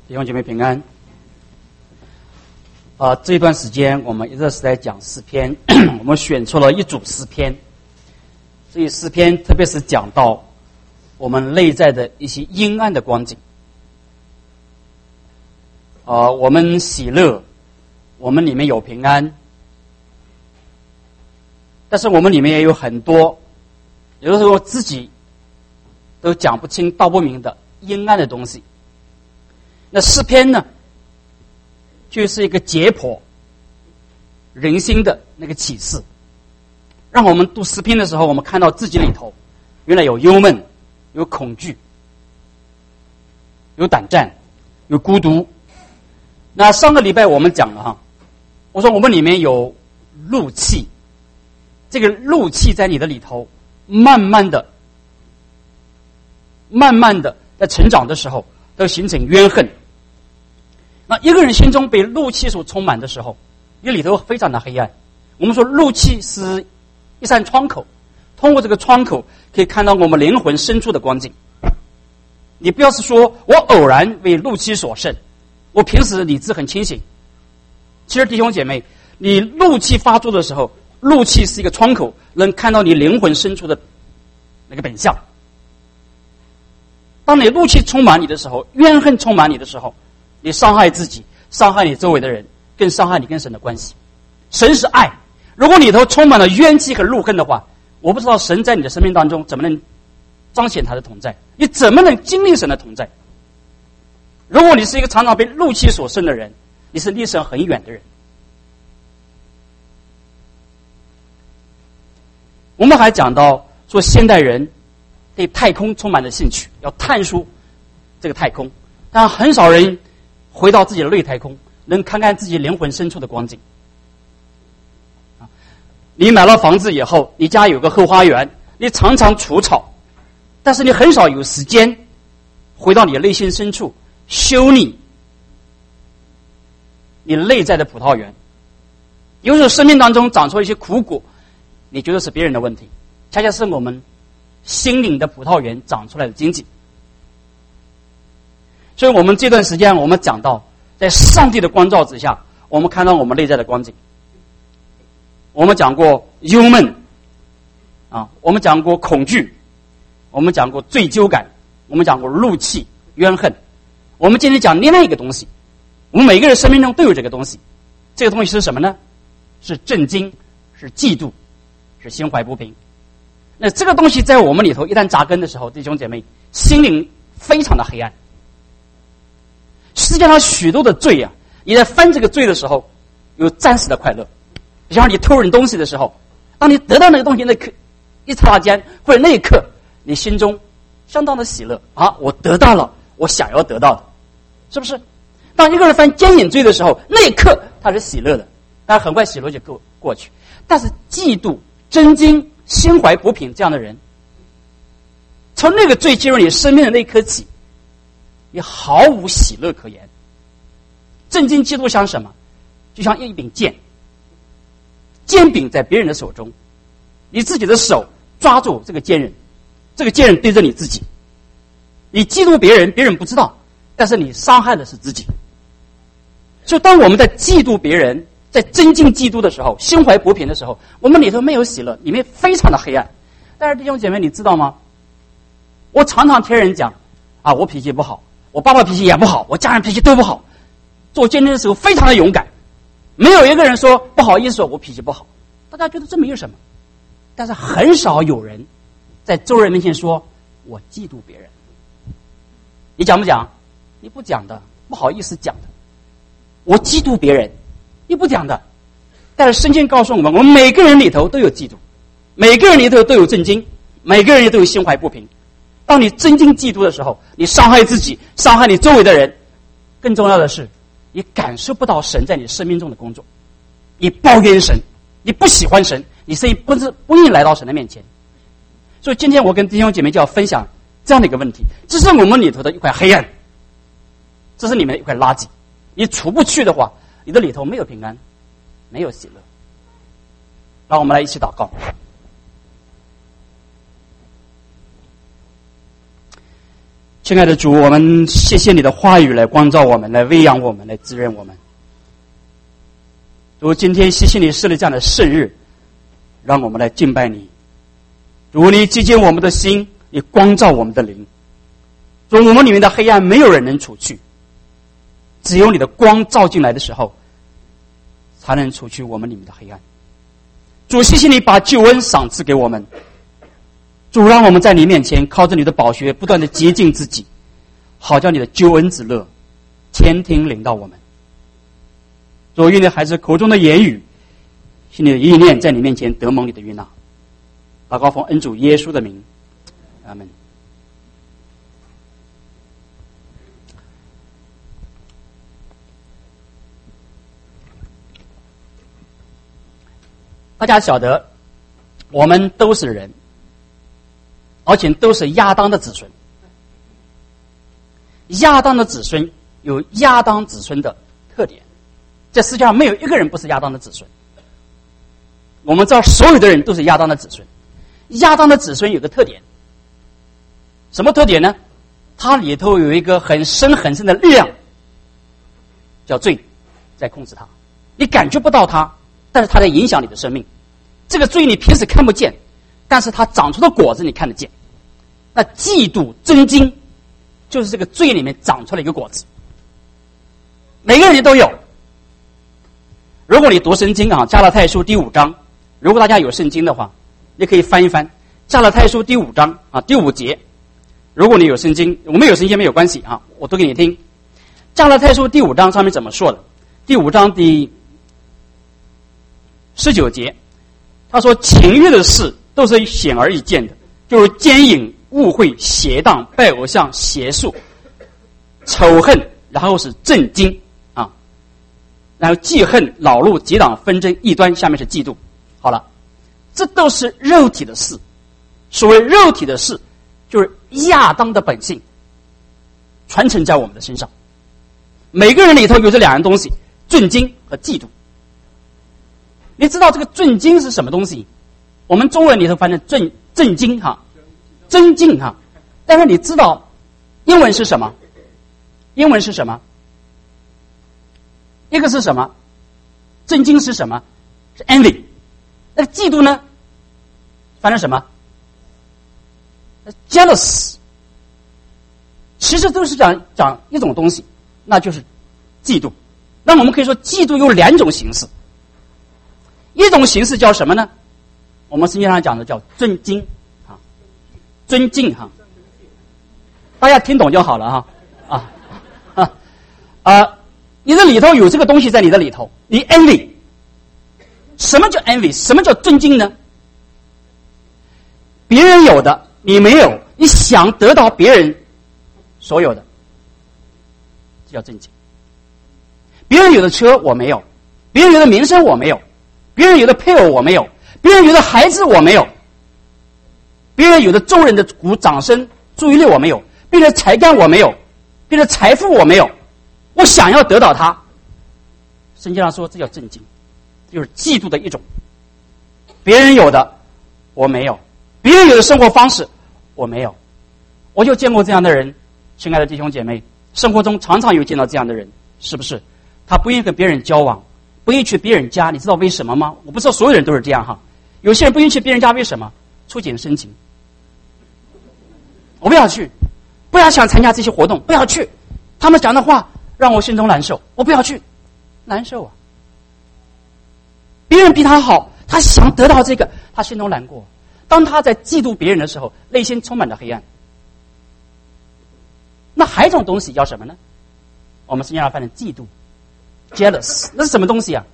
弟兄姐妹平安。这一段时间我们一直是在讲诗篇，我们选出了一组诗篇。这些诗篇特别是讲到我们内在的一些阴暗的光景。我们喜乐，我们里面有平安，但是我们里面也有很多，有的时候自己都讲不清道不明的阴暗的东西。那诗篇呢，就是一个解剖人心的那个启示，让我们读诗篇的时候，我们看到自己里头原来有忧闷，有恐惧，有胆战，有孤独。那上个礼拜我们讲了我说我们里面有怒气，这个怒气在你的里头慢慢的在成长的时候都形成怨恨。那一个人心中被怒气所充满的时候，你里头非常的黑暗。我们说怒气是一扇窗口，通过这个窗口可以看到我们灵魂深处的光景。你不要是说我偶然为怒气所胜，我平时理智很清醒。其实弟兄姐妹，你怒气发作的时候，怒气是一个窗口，能看到你灵魂深处的那个本相。当你怒气充满你的时候，怨恨充满你的时候，你伤害自己，伤害你周围的人，更伤害你跟神的关系。神是爱，如果里头充满了冤气和怒恨的话，我不知道神在你的生命当中怎么能彰显他的同在，你怎么能经历神的同在？如果你是一个常常被怒气所胜的人，你是离神很远的人。我们还讲到说现代人对太空充满了兴趣，要探索这个太空，但很少人回到自己的内太空，能看看自己灵魂深处的光景。你买了房子以后，你家有个后花园，你常常除草，但是你很少有时间回到你的内心深处修理你内在的葡萄园。有时候生命当中长出一些苦果，你觉得是别人的问题，恰恰是我们心灵的葡萄园长出来的荆棘。所以我们这段时间我们讲到，在上帝的光照之下，我们看到我们内在的光景。我们讲过忧闷我们讲过恐惧，我们讲过罪疚感，我们讲过怒气怨恨。我们今天讲另外一个东西，我们每个人生命中都有这个东西。这个东西是什么呢？是震惊，是嫉妒，是心怀不平。那这个东西在我们里头一旦扎根的时候，弟兄姐妹，心灵非常的黑暗。世界上许多的罪你在犯这个罪的时候有暂时的快乐，比方你偷人东西的时候，当你得到那个东西那刻一刹那间，或者那一刻你心中相当的喜乐我得到了我想要得到的，是不是？当一个人犯奸淫罪的时候，那一刻他是喜乐的，但是很快喜乐就过去。但是嫉妒、震惊、心怀不平这样的人，从那个罪进入你生命的那一刻起，你毫无喜乐可言。震惊嫉妒像什么？就像一柄剑，剑柄在别人的手中，你自己的手抓住这个剑刃，这个剑刃对着你自己。你嫉妒别人，别人不知道，但是你伤害的是自己。所以当我们在嫉妒别人，在增进嫉妒的时候，心怀不平的时候，我们里头没有喜乐，里面非常的黑暗。但是弟兄姐妹，你知道吗？我常常听人讲我脾气不好，我爸爸脾气也不好，我家人脾气都不好。做见证的时候非常的勇敢，没有一个人说不好意思说我脾气不好，大家觉得这没有什么。但是很少有人在周人面前说我嫉妒别人。你讲不讲？你不讲的，不好意思讲的。我嫉妒别人，你不讲的。但是圣经告诉我们，我们每个人里头都有嫉妒，每个人里头都有震惊，每个人里头都有心怀不平。当你震惊嫉妒的时候，你伤害自己，伤害你周围的人。更重要的是，你感受不到神在你生命中的工作，你抱怨神，你不喜欢神，你是不愿意来到神的面前。所以今天我跟弟兄姐妹就要分享这样的一个问题，这是我们里头的一块黑暗，这是里面的一块垃圾。你除不去的话，你的里头没有平安，没有喜乐。让我们来一起祷告。 亲爱的主，我们谢谢你的话语来光照我们，来喂养我们，来滋润我们。主，今天谢谢你设立这样的圣日，让我们来敬拜你。主，你接近我们的心，你光照我们的灵。主，我们里面的黑暗没有人能除去，只有你的光照进来的时候，才能除去我们里面的黑暗。主，谢谢你把救恩赏赐给我们。主，让我们在你面前靠着你的宝血不断的洁净自己，好叫你的救恩之乐天天临到我们。主，愿你孩子口中的言语，心里的意念，在你面前得蒙你的悦纳。祷告奉恩主耶稣的名，阿们。大家晓得，我们都是人，而且都是亚当的子孙。亚当的子孙有亚当子孙的特点，这世界上没有一个人不是亚当的子孙。我们知道所有的人都是亚当的子孙。亚当的子孙有个特点，什么特点呢？它里头有一个很深很深的力量，叫罪，在控制它。你感觉不到它，但是它在影响你的生命。这个罪你平时看不见，但是它长出的果子你看得见。那嫉妒、争竞，就是这个罪里面长出了一个果子。每个人都有。如果你读圣经加拉太书第5章，如果大家有圣经的话，你可以翻一翻加拉太书第5章第5节。如果你有圣经，我没有圣经没有关系我读给你听。加拉太书第5章上面怎么说的？第5章第19节，他说情欲的事都是显而易见的，就是奸淫、误会、邪荡、拜偶像、邪术、仇恨，然后是震惊然后记恨、恼怒、结党、纷争、异端，下面是嫉妒。好了，这都是肉体的事。所谓肉体的事，就是亚当的本性传承在我们的身上。每个人里头有这2样东西，震惊和嫉妒。你知道这个震惊是什么东西？我们中文里头翻成震惊增进但是你知道英文是什么？英文是什么？一个是什么？震惊是什么？是 envy。那个嫉妒呢？翻成什么？ jealous。 其实都是讲一种东西，那就是嫉妒。那我们可以说嫉妒有2种形式。一种形式叫什么呢？我们圣经上讲的叫尊敬尊敬大家听懂就好了你的里头有这个东西在你的里头，你 envy。 什么叫 envy？ 什么叫尊敬呢？别人有的你没有，你想得到别人所有的，这叫尊敬。别人有的车我没有，别人有的名声我没有，别人有的配偶我没有，别人有的孩子我没有，别人有的众人的掌声注意力我没有，别人的才干我没有，别人的财富我没有，我想要得到它。圣经上说这叫震惊，就是嫉妒的一种。别人有的我没有，别人有的生活方式我没有。我就见过这样的人，亲爱的弟兄姐妹，生活中常常有见到这样的人，是不是？他不愿意跟别人交往，不愿意去别人家，你知道为什么吗？我不知道所有人都是这样有些人不愿意去别人家，为什么？触景生情，我不要去，不要想参加这些活动，不要去，他们讲的话让我心中难受，我不要去，难受别人比他好，他想得到这个，他心中难过。当他在嫉妒别人的时候，内心充满了黑暗。那还有一种东西叫什么呢？我们圣经上翻成嫉妒 jealous。 那是什么东西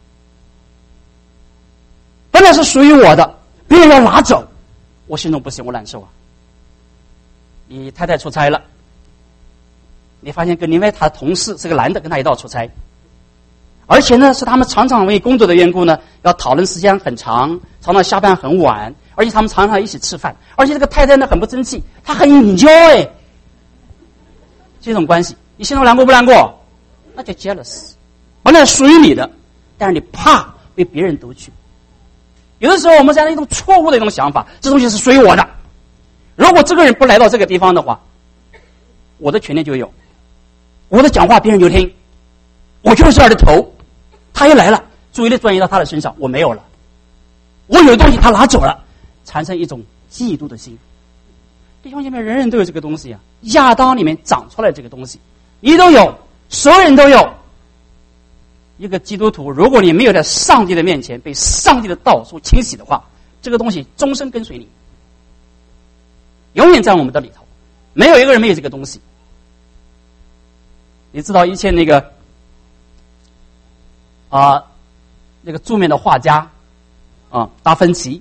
本来是属于我的，别人要拿走，我心中不行，我难受你太太出差了，你发现跟另外他的同事是个男的，跟他一道出差，而且呢是他们常常为工作的缘故呢，要讨论时间很长，常常下班很晚，而且他们常常一起吃饭，而且这个太太呢很不争气，她很enjoy这种关系，你心中难过不难过？那叫 jealous。 本来属于你的，但是你怕被别人夺去。有的时候我们这样一种错误的一种想法，这东西是属于我的，如果这个人不来到这个地方的话， 我的权利就有，我的讲话别人就听，我就是这儿的头，他一来了，注意力转移到他的身上，我没有了，我有的东西他拿走了，产生一种嫉妒的心。弟兄姐妹，人人都有这个东西啊，亚当里面长出来这个东西，你都有，所有人都有。一个基督徒，如果你没有在上帝的面前被上帝的道所清洗的话，这个东西终身跟随你，永远在我们的里头，没有一个人没有这个东西。你知道以前那个著名的画家达芬奇，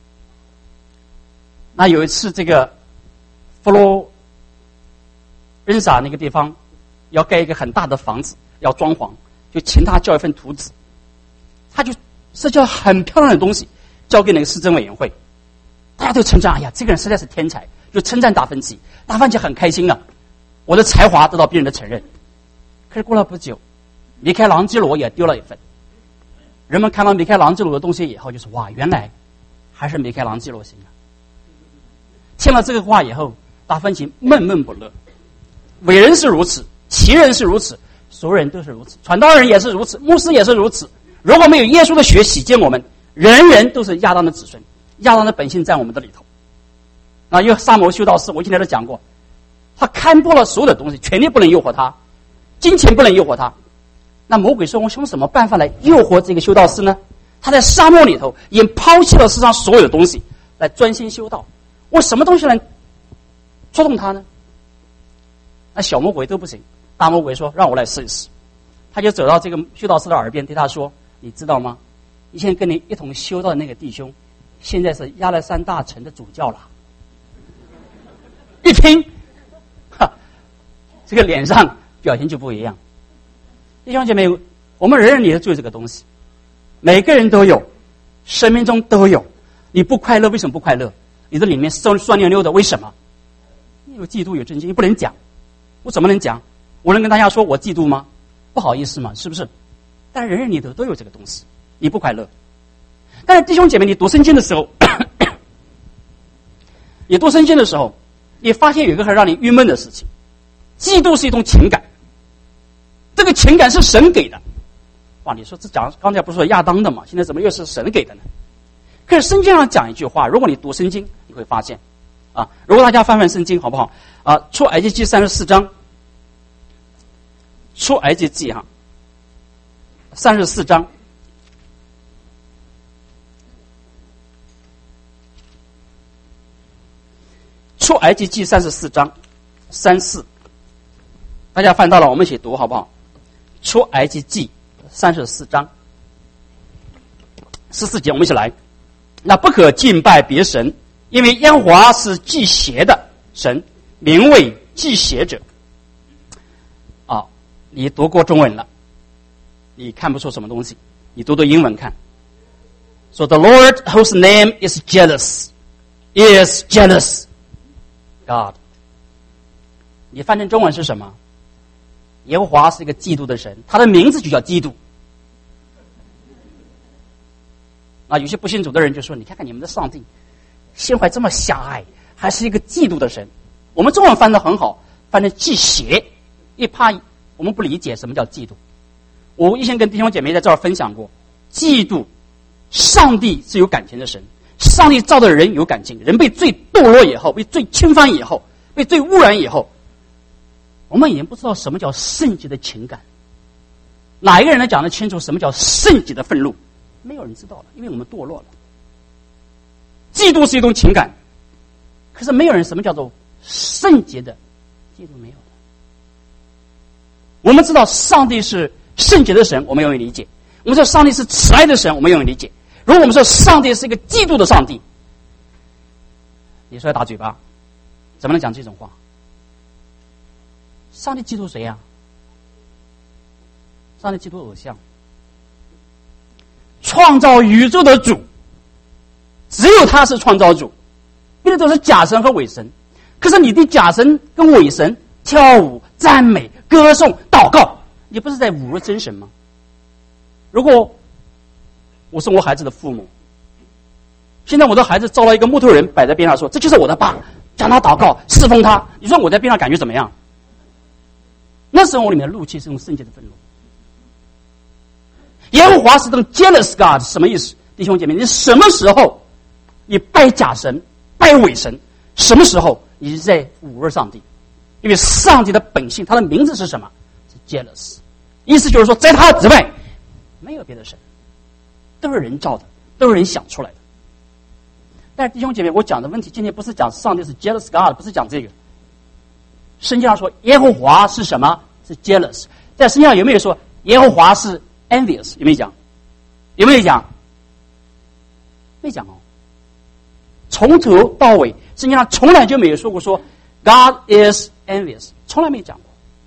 那有一次这个佛罗伦萨那个地方要盖一个很大的房子，要装潢，就请他交一份图纸，他就设计了很漂亮的东西交给那个市政委员会，大家都称赞，哎呀，这个人实在是天才，就称赞达芬奇，达芬奇很开心啊，我的才华得到别人的承认。可是过了不久，米开朗基罗也丢了一份，人们看到米开朗基罗的东西以后，就是哇，原来还是米开朗基罗行啊。听了这个话以后，达芬奇闷闷不乐。伟人是如此，奇人是如此，所有人都是如此，传道人也是如此，牧师也是如此。如果没有耶稣的血洗净我们，人人都是亚当的子孙，亚当的本性在我们的里头。那因为撒母耳修道士，我今天都讲过，他看破了所有的东西，权力不能诱惑他，金钱不能诱惑他。那魔鬼说，我用什么办法来诱惑这个修道士呢？他在沙漠里头已经抛弃了世上所有的东西，来专心修道。我什么东西能触动他呢？那小魔鬼都不行，大魔鬼说让我来试一试。他就走到这个修道士的耳边对他说，你知道吗，以前跟你一同修道的那个弟兄，现在是亚历山大城的主教了。一听这个脸上表情就不一样。弟兄姐妹，我们人人里头就有这个东西，每个人都有，生命中都有。你不快乐，为什么不快乐？你这里面酸溜溜的，为什么？有嫉妒，有震惊，你不能讲。我怎么能讲？我能跟大家说我嫉妒吗？不好意思嘛，是不是？但人人里头都有这个东西，你不快乐。但是弟兄姐妹，你读圣经的时候，你读圣经的时候，你发现有一个很让你郁闷的事情，嫉妒是一种情感，这个情感是神给的。哇，你说这讲刚才不是说亚当的嘛，现在怎么又是神给的呢？可是圣经上讲一句话，如果你读圣经，你会发现如果大家翻翻圣经好不好出埃及记34章，出埃及记34章，出埃及记34章34，大家翻到了，我们一起读好不好？出埃及记34章14节，我们一起来。那不可敬拜别神，因为耶和华是祭邪的神，名为祭邪者。你读过中文了，你看不出什么东西，你读读英文看。说 The Lord whose name is jealous is jealous God。 你翻成中文是什么？耶和华是一个嫉妒的神，他的名字就叫嫉妒。有些不信主的人就说，你看看你们的上帝心怀这么狭隘，还是一个嫉妒的神。我们中文翻得很好，翻成祭邪，一怕我们不理解什么叫嫉妒。我以前跟弟兄姐妹在这儿分享过，嫉妒，上帝是有感情的神，上帝造的人有感情，人被罪堕落以后，被罪侵犯以后，被罪污染以后，我们已经不知道什么叫圣洁的情感。哪一个人能讲得清楚什么叫圣洁的愤怒？没有人知道了，因为我们堕落了。嫉妒是一种情感，可是没有人什么叫做圣洁的嫉妒，没有的。我们知道上帝是圣洁的神，我们永远理解；我们说上帝是慈爱的神，我们永远理解。如果我们说上帝是一个嫉妒的上帝，你说要打嘴巴，怎么能讲这种话？上帝嫉妒谁呀？上帝嫉妒偶像。创造宇宙的主，只有他是创造主，别的都是假神和伪神。可是你对假神跟伪神跳舞、赞美、歌颂、祷告，你不是在侮辱真神吗？如果我是我孩子的父母，现在我的孩子招了一个木头人摆在边上说，这就是我的爸，向他祷告，侍奉他，你说我在边上感觉怎么样？ 那时候我里面的怒气是用圣洁的愤怒。耶和华是这种 jealous God， 什么意思？弟兄姐妹，你什么时候你拜假神、拜伪神？什么时候你是在侮辱上帝？因为上帝的本性，他的名字是什么？是 jealous。意思就是说，在他之外没有别的神，都是人造的，都是人想出来的。但是弟兄姐妹，我讲的问题今天不是讲上帝是 jealous God， 不是讲这个。圣经上说耶和华是什么？是 jealous。在圣经上有没有说耶和华是 envious？ 有没有讲？有没有讲？没讲哦。从头到尾，圣经上从来就没有说过说 God is envious， 从来没讲过。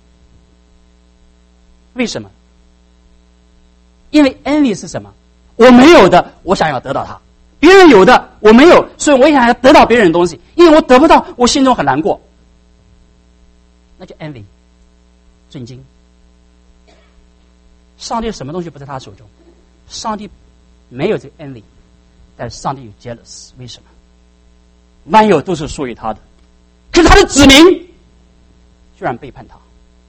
为什么？因为 envy 是什么？我没有的，我想要得到它；别人有的，我没有，所以我也想要得到别人的东西。因为我得不到，我心中很难过，那就 envy， 震惊。上帝什么东西不在他手中？上帝没有这个 envy， 但是上帝有 jealous。为什么？万有都是属于他的，可是他的子民居然背叛他。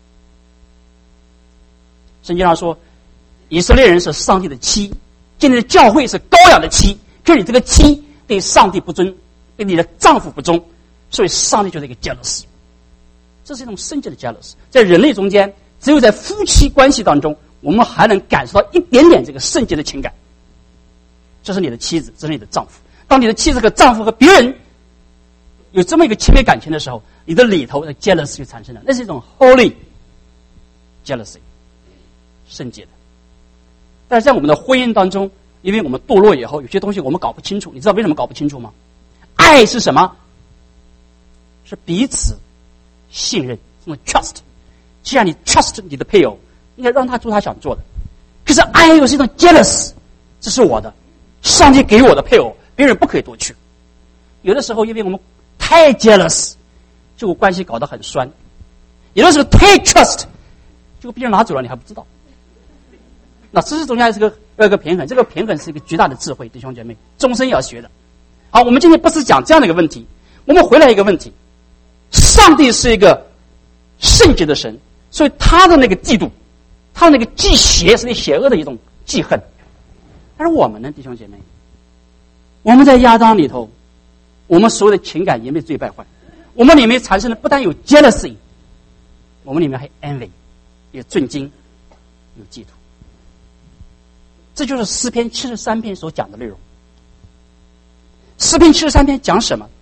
圣经上说，以色列人是上帝的妻，今天的教会是羔羊的妻，可是你这个妻对上帝不尊，对你的丈夫不忠，所以上帝就是一个 jealous。这是一种圣洁的 jealous。在人类中间，只有在夫妻关系当中，我们还能感受到一点点这个圣洁的情感。这是你的妻子，这是你的丈夫。当你的妻子和丈夫和别人有这么一个亲密感情的时候，你的里头的 jealous 就产生了，那是一种 holy jealousy， 圣洁的。但是在我们的婚姻当中，因为我们堕落以后，有些东西我们搞不清楚。你知道为什么搞不清楚吗？爱是什么？是彼此信任，这种 trust。既然你 trust 你的配偶，应该让他做他想做的。可是爱又是一种 jealous， 这是我的，上帝给我的配偶，别人不可以夺去。有的时候因为我们太 jealous， 就关系搞得很酸；有的时候太 trust， 就别人拿走了你还不知道。那这是中间是一个平衡，这个平衡是一个巨大的智慧，弟兄姐妹，终身要学的。好，我们今天不是讲这样的一个问题，我们回来一个问题：上帝是一个圣洁的神，所以他的那个嫉妒，他的那个忌邪是那邪恶的一种记恨。但是我们呢，弟兄姐妹，我们在亚当里头，我们所有的情感也没最败坏，我们里面产生的不但有 jealousy， 我们里面还有 envy， 有震惊，有嫉妒。这就是诗篇73篇所讲的内容。诗篇73篇讲什么？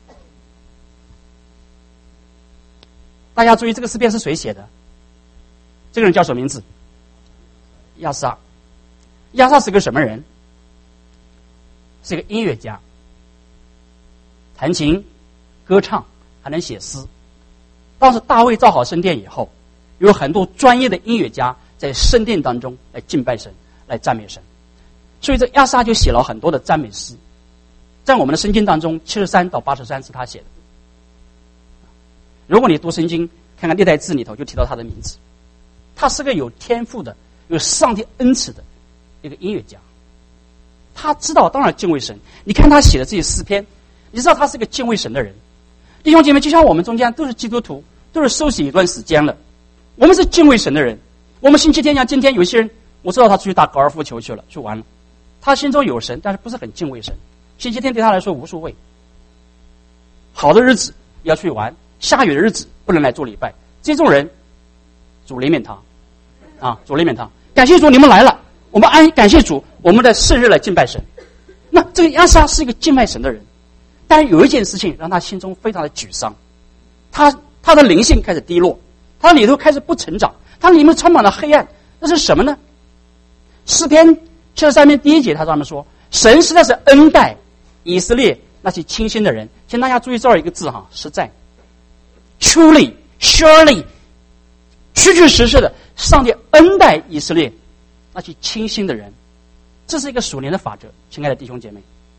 大家注意，这个诗篇是谁写的？这个人叫什么名字？亚萨。亚萨是个什么人？是一个音乐家，弹琴、歌唱，还能写诗。当时大卫造好圣殿以后，有很多专业的音乐家在圣殿当中来敬拜神，来赞美神。所以这亚萨就写了很多的赞美诗，在我们的圣经当中73到83是他写的。如果你读圣经看看历代志里头，就提到他的名字。他是个有天赋的、有上帝恩赐的一个音乐家。他知道当然敬畏神，你看他写的这些诗篇，你知道他是个敬畏神的人。弟兄姐妹，就像我们中间都是基督徒，都是受洗一段时间了，我们是敬畏神的人。我们星期天像今天有些人，我知道他出去打高尔夫球去了，去玩了，他心中有神，但是不是很敬畏神。星期天对他来说无所谓。好的日子要出去玩，下雨的日子不能来做礼拜。这种人，主怜悯他，主怜悯他。感谢主，你们来了，我们感谢主，我们的圣日来敬拜神。那这个亚萨是一个敬拜神的人，但是有一件事情让他心中非常的沮丧，他的灵性开始低落，他里头开始不成长，他里面充满了黑暗。那是什么呢？诗篇73篇1节他这么说：神实在是恩待以色列那些清心的人。请大家注意这儿一个字实在 ，truly surely， 确确实实的，上帝恩待以色列那些清心的人。这是一个属灵的法则，亲爱的弟兄姐妹。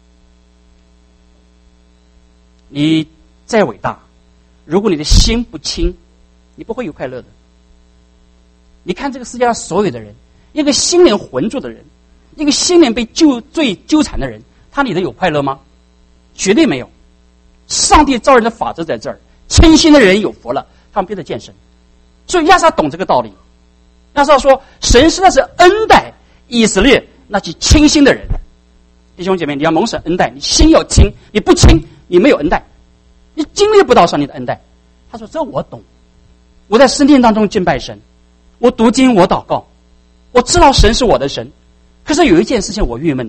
你再伟大，如果你的心不清，你不会有快乐的。你看这个世界上所有的人，一个心灵浑浊的人，一个心灵被罪纠缠的人，他里头有快乐吗？绝对没有。上帝造人的法则在这儿，清心的人有福了，他们必得见神。 所以亚萨懂这个道理。亚萨说，神实在是恩待以色列那些清心的人。弟兄姐妹，你要蒙神恩待，你心要清，你不清，你没有恩待，你经历不到上帝的恩待。他说，这我懂，我在圣殿当中敬拜神，我读经，我祷告，我知道神是我的神。可是有一件事情我郁闷了，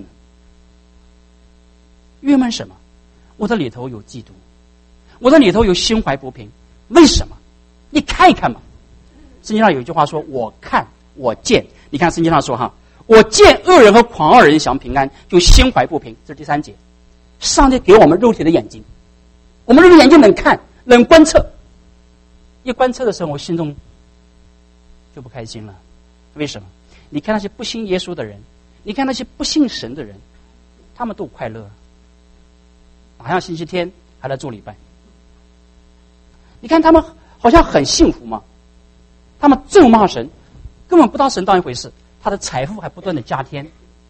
郁闷什么？我的里头有嫉妒，我的里头有心怀不平。为什么？你看一看嘛。圣经上有一句话说，我看我见。你看圣经上说哈，我见恶人和狂傲人享平安，就心怀不平。这是第3节。上帝给我们肉体的眼睛，我们这个眼睛能看能观测，一观测的时候我心中就不开心了。为什么？你看那些不信耶稣的人，你看那些不信神的人，他们都快乐，马上星期天还来做礼拜。你看他们好像很幸福嘛，他们咒骂神，根本不当神当一回事，他的财富还不断的加添。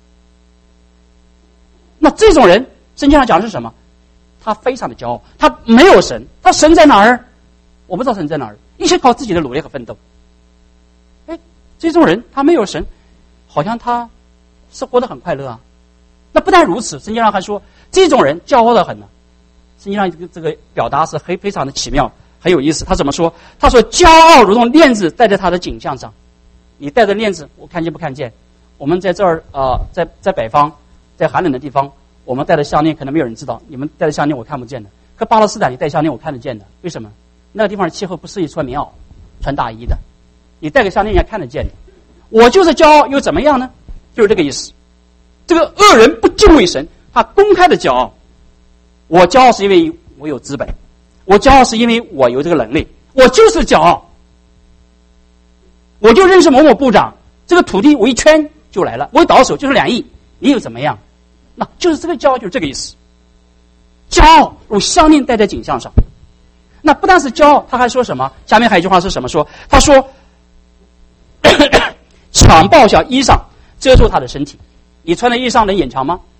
那这种人圣经上讲的是什么？他非常的骄傲，他没有神，他神在哪儿？我不知道神在哪儿，一切靠自己的努力和奋斗。这种人他没有神，好像他是活得很快乐啊。那不但如此，圣经上还说这种人骄傲的很呢。圣经上这个表达是非常的奇妙，很有意思。他怎么说？他说骄傲如同链子戴在他的颈项上。你戴着链子，我看见不看见？我们在这儿在北方，在寒冷的地方，我们戴的项链可能没有人知道，你们戴的项链我看不见的。可巴勒斯坦你戴项链我看得见的，为什么？那个地方的气候不适宜穿棉袄、穿大衣的，你戴个项链人家看得见的。我就是骄傲又怎么样呢？就是这个意思。这个恶人不敬畏神，他公开的骄傲。我骄傲是因为我有资本，我骄傲是因为我有这个能力，我就是骄傲。我就认识某某部长，这个土地我一圈就来了，我一倒手就是2亿，你又怎么样？那就是这个骄傲，就是这个意思。骄傲如项链戴在颈项上。那不但是骄傲，他还说什么？下面还有一句话是什么？说他说抢报小衣裳遮住他的身体。你穿的衣裳能掩藏吗？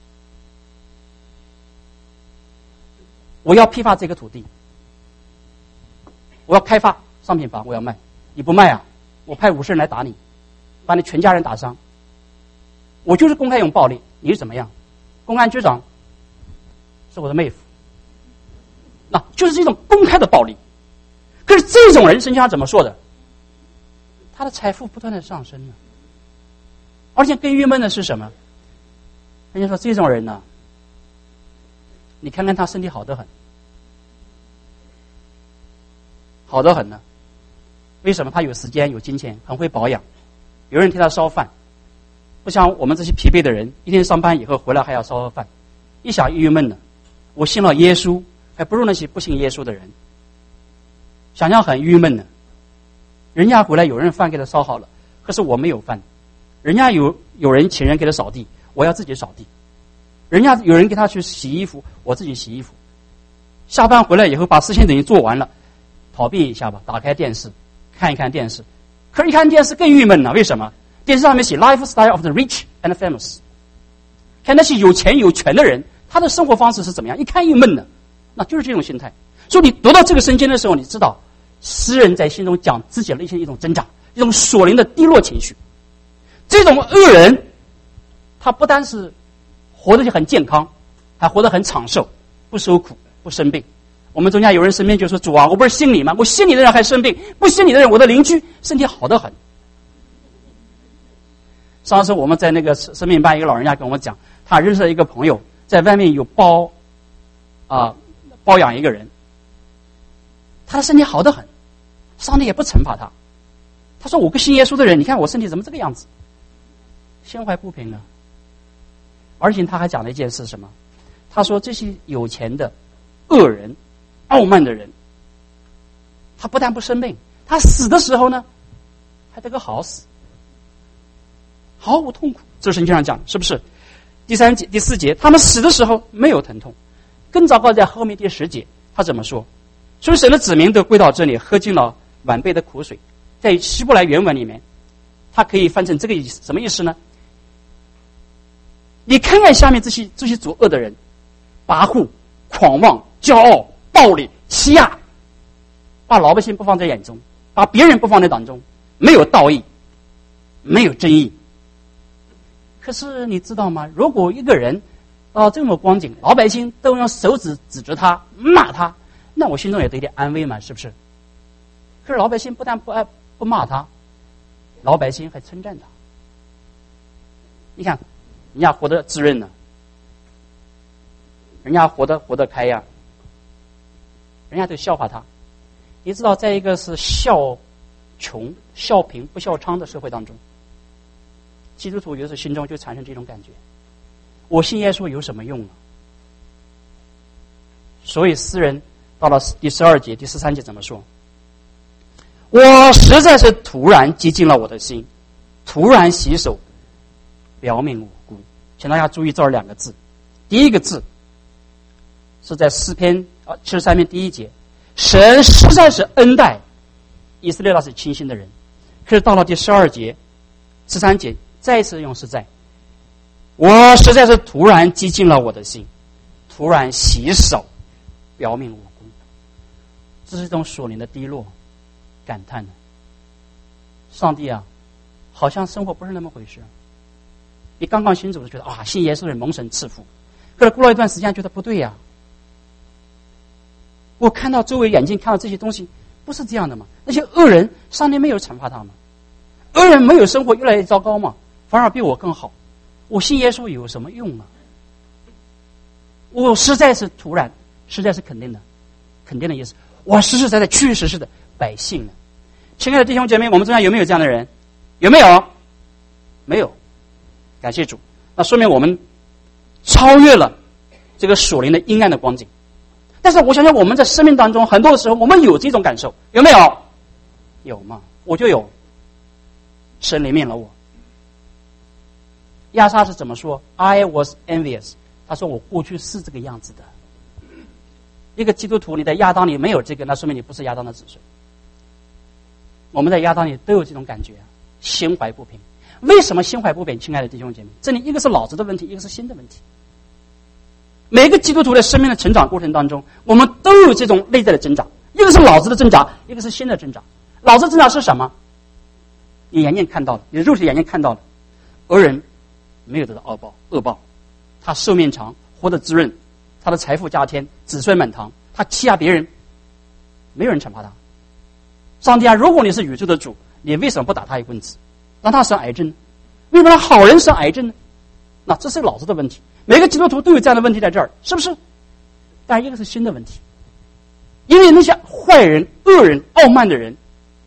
我要批发这个土地，我要开发商品房，我要卖。你不卖啊，我派50人来打你，把你全家人打伤。我就是公开用暴力，你是怎么样？公安局长是我的妹夫，那就是这种公开的暴力。可是这种人圣经上怎么说的？他的财富不断的上升呢，而且更郁闷的是什么？人家说这种人呢，你看看他身体好得很，好得很呢。为什么？他有时间有金钱，很会保养，有人替他烧饭，不像我们这些疲惫的人，一天上班以后回来还要烧饭，一想郁闷呢。我信了耶稣，还不如那些不信耶稣的人，想想很郁闷呢。人家回来有人饭给他烧好了，可是我没有饭。人家有人请人给他扫地，我要自己扫地。人家有人给他去洗衣服，我自己洗衣服。下班回来以后把事情等于做完了，逃避一下吧，打开电视看一看电视。可是一看电视更郁闷了，为什么？电视上面写 lifestyle of the rich and famous， 看那些有钱有权的人他的生活方式是怎么样，一看郁闷了。那就是这种心态。所以你读到这个圣经的时候，你知道诗人在心中讲自己的一种挣扎，一种属灵的低落情绪。这种恶人他不单是活得很健康，还活得很长寿，不受苦不生病。我们中间有人生病就说，主啊，我不是信你吗？我信你的人还生病，不信你的人我的邻居身体好得很。上次我们在那个生命班，一个老人家跟我讲，他认识了一个朋友，在外面有包养一个人，他的身体好得很，上帝也不惩罚他。他说我不信耶稣的人，你看我身体怎么这个样子，心怀不平呢。而且他还讲了一件事，什么？他说这些有钱的恶人、傲慢的人，他不但不生病，他死的时候呢还得个好死，毫无痛苦。这是圣经上讲，是不是？第4节，他们死的时候没有疼痛。更糟糕在后面第10节，他怎么说？所以神的子民都归到这里，喝尽了晚辈的苦水。在希伯来原文里面，它可以翻成这个意思，什么意思呢？你看看下面这些作恶的人，跋扈、狂妄、骄傲、暴力、欺压，把老百姓不放在眼中， 把别人不放在当中，没有道义，没有正义。可是你知道吗？如果一个人到这种光景，老百姓都用手指指着他骂他，那我心中也得一点安慰嘛，是不是？可是老百姓不但不骂他，老百姓还称赞他。你看，人家活得滋润呢，人家活得开呀，人家都笑话他。你知道，在一个是笑穷、笑贫不笑娼的社会当中，基督徒有时心中就产生这种感觉：我信耶稣有什么用呢？所以诗人到了第12节、第13节怎么说？我实在是突然激进了我的心，突然洗手，表明无辜。请大家注意这2个字，第一个字是在诗篇73篇第1节，神实在是恩待以色列那是清心的人。可是到了第12节、13节，再一次用实在，我实在是突然激进了我的心，突然洗手，表明无辜。这是一种属灵的低落，感叹的。上帝啊，好像生活不是那么回事。你刚刚信主就觉得信耶稣的人蒙神赐福，可是过了一段时间觉得不对呀。我看到周围眼睛看到这些东西，不是这样的吗？那些恶人，上帝没有惩罚他们，恶人没有生活越来越糟糕吗？反而比我更好。我信耶稣有什么用呢？我实在是突然，实在是肯定的意思。我实实在在、确确实实的百姓呢。亲爱的弟兄姐妹，我们中间有没有这样的人？有没有？没有。感谢主，那说明我们超越了这个属灵的阴暗的光景。但是我想想，我们在生命当中很多的时候，我们有这种感受，有没有？有吗？我就有。神怜悯了我。亚萨是怎么说 ？I was envious。他说我过去是这个样子的。一个基督徒，你在亚当里没有这个，那说明你不是亚当的子孙。我们在亚当里都有这种感觉，心怀不平。为什么心怀不平？亲爱的弟兄姐妹，这里一个是脑子的问题，一个是心的问题。每个基督徒的生命的成长过程当中，我们都有这种内在的挣扎，一个是脑子的挣扎，一个是心的挣扎。脑子挣扎是什么？你眼睛看到了，你的肉体眼睛看到了，恶人没有得到恶报，他寿命长，活得滋润，他的财富加添，子孙满堂，他欺压别人，没有人惩罚他。上帝啊，如果你是宇宙的主，你为什么不打他一棍子，让他生癌症呢？为什么让好人生癌症呢？那这是脑子的问题。每个基督徒都有这样的问题在这儿，是不是？但一个是心的问题，因为那些坏人、恶人、傲慢的人，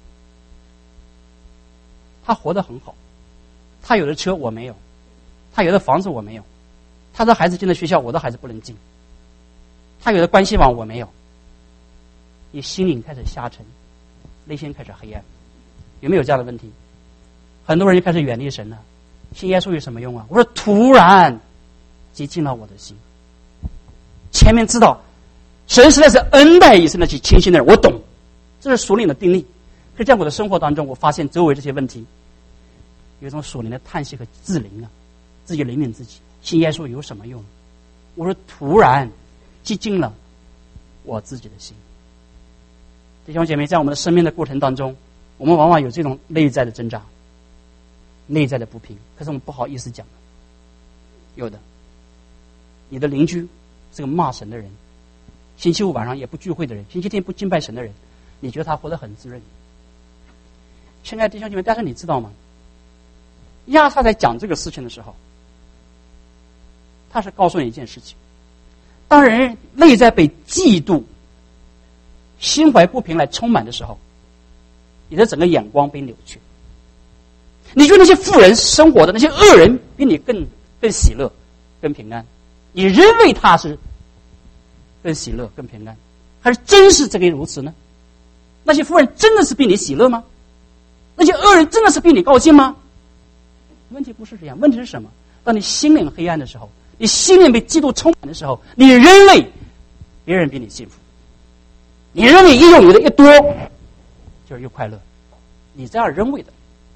他活得很好，他有的车我没有，他有的房子我没有，他的孩子进了学校，我的孩子不能进，他有的关系网我没有。你心灵开始下沉，内心开始黑暗，有没有这样的问题？很多人就开始远离神了。信耶稣有什么用啊？我说突然激进了我的心。前面知道神实在是恩待以色列清心的人，我懂，这是属灵的定力。可是在我的生活当中，我发现周围这些问题，有一种属灵的叹息和自怜啊，自己怜悯自己。信耶稣有什么用？我说突然激进了我自己的心。弟兄姐妹，在我们的生命的过程当中，我们往往有这种内在的挣扎，内在的不平，可是我们不好意思讲。有的，你的邻居是个骂神的人，星期五晚上也不聚会的人，星期天不敬拜神的人，你觉得他活得很滋润。亲爱的弟兄姐妹，但是你知道吗？亚萨在讲这个事情的时候，他是告诉你一件事情：当人内在被嫉妒、心怀不平来充满的时候，你的整个眼光被扭曲。你觉得那些富人生活的那些恶人比你更喜乐、更平安，你认为他是更喜乐、更平安，还是真是这个如此呢？那些富人真的是比你喜乐吗？那些恶人真的是比你高兴吗？问题不是这样，问题是什么？当你心灵黑暗的时候，你心灵被嫉妒充满的时候，你认为别人比你幸福，你认为一有你的一多就是越快乐，你这样认为的。